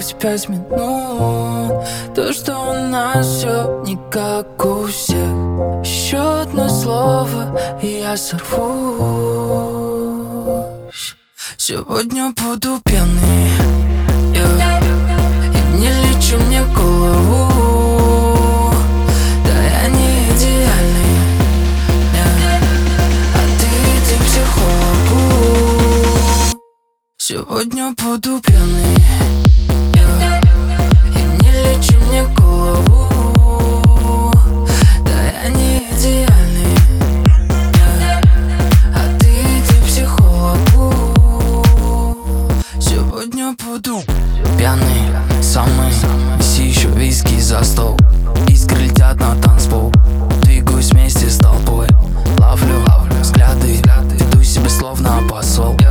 осталось 5 минут. То, что у нас все не как у всех. Еще одно слово, и я сорвусь. Сегодня буду пьяный, и не лечу мне голову. Да я не идеальный, а ты иди к психологу. Сегодня буду пьяный, и не лечу мне голову. Да я не идеальный, а ты иди к психологу. Сегодня буду пьяный, самый. Неси еще виски за стол. Искры летят на танцпол. Двигаюсь вместе с толпой. Ловлю взгляды, веду себя словно посол.